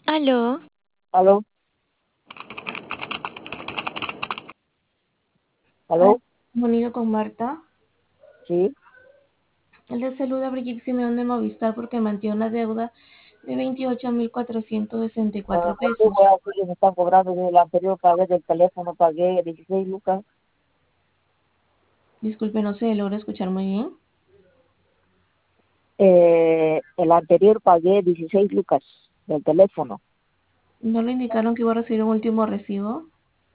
Aló, ¿Aló? Ay, ¿Aló? comunico con Marta. Sí. Le saluda Brigitte Simeón de Movistar porque mantiene una deuda de 28.464 ¿Qué pesos. voy a hacer? Que me están cobrando desde el anterior pagué del teléfono, pagué 16 lucas. Disculpe, no se logro escuchar muy bien. El anterior pagué 16 lucas del teléfono. ¿No le indicaron que iba a recibir un último recibo?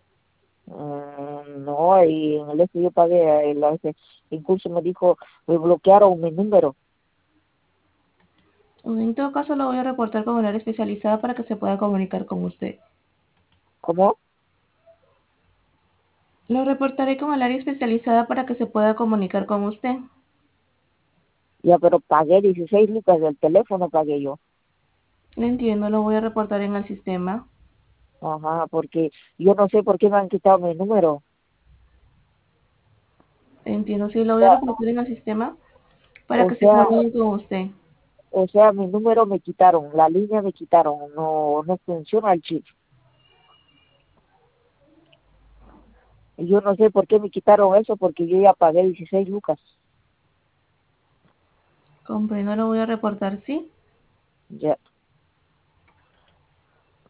No, y en el este yo pagué, incluso me dijo, me bloquearon mi número. En todo caso, lo voy a reportar con el área especializada para que se pueda comunicar con usted. ¿Cómo? Lo reportaré con el área especializada para que se pueda comunicar con usted. Ya, pero pagué 16 lucas del teléfono, pagué yo. Le entiendo, lo voy a reportar en el sistema. Ajá, porque yo no sé por qué me han quitado mi número. Entiendo, sí, lo voy a O reportar en el sistema para o que se sea, comunique con usted. o sea, mi número me quitaron, la línea me quitaron, no funciona el chip. Y yo no sé por qué me quitaron eso, porque yo ya pagué 16 lucas. Comprendo, lo voy a reportar, sí. Ya.